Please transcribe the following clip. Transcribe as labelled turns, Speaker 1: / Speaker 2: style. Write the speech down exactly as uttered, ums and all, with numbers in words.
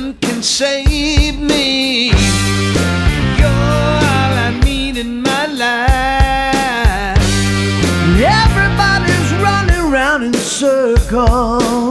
Speaker 1: nothing can save me. You're all I need in my life. Everybody's running around in circles.